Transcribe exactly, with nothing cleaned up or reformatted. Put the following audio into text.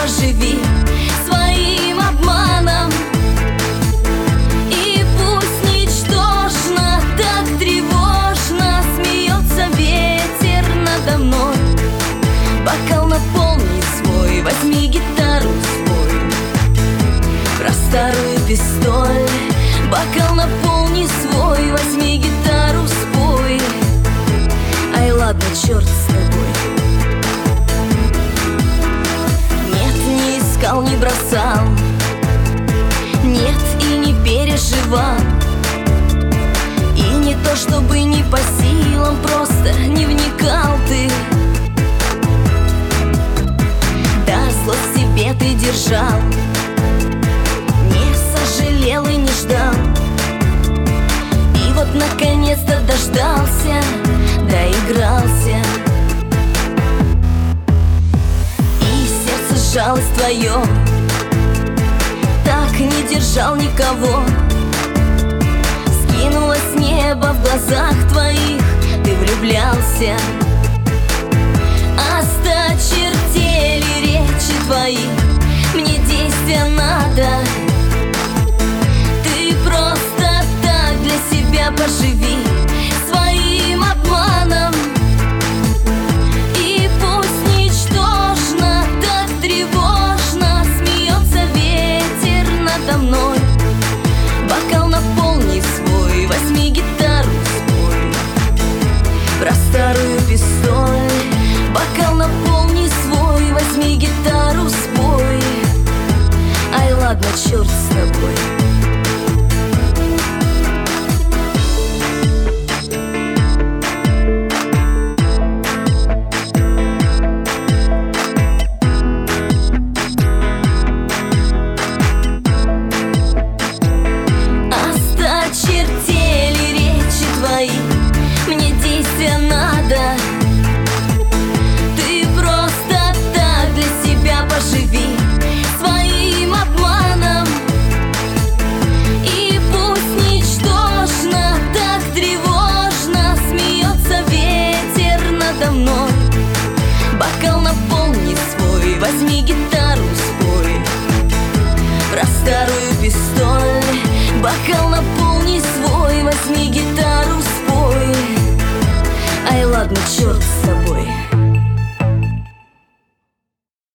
поживи своим обманом. И пусть ничтожно, так тревожно смеется ветер надо мной. Бокал наполни свой, возьми гитару свой, про старую пистоль. Бокал наполни свой, возьми гитару спой. Ай, ладно, черт с тобой. Нет, не искал, не бросал, нет, и не переживал. И не то, чтобы не по силам, просто не вникал ты. Да, злость в себе ты держал, не сожалел и не ждал. И вот наконец-то дождался, доигрался. И сердце жалость твое так не держал никого. Скинулось небо в глазах твоих, ты влюблялся. Осточертели речи твои, мне действия надо. Ты просто так для себя поживи своим обманом. И пусть ничтожно, так тревожно смеется ветер надо мной. Бокал наполни свой, возьми гитару спой, про старую пистоль. Бокал наполни свой, возьми гитару спой. Ай, ладно, черт с тобой. Осточертели речи твои, мне действия надо.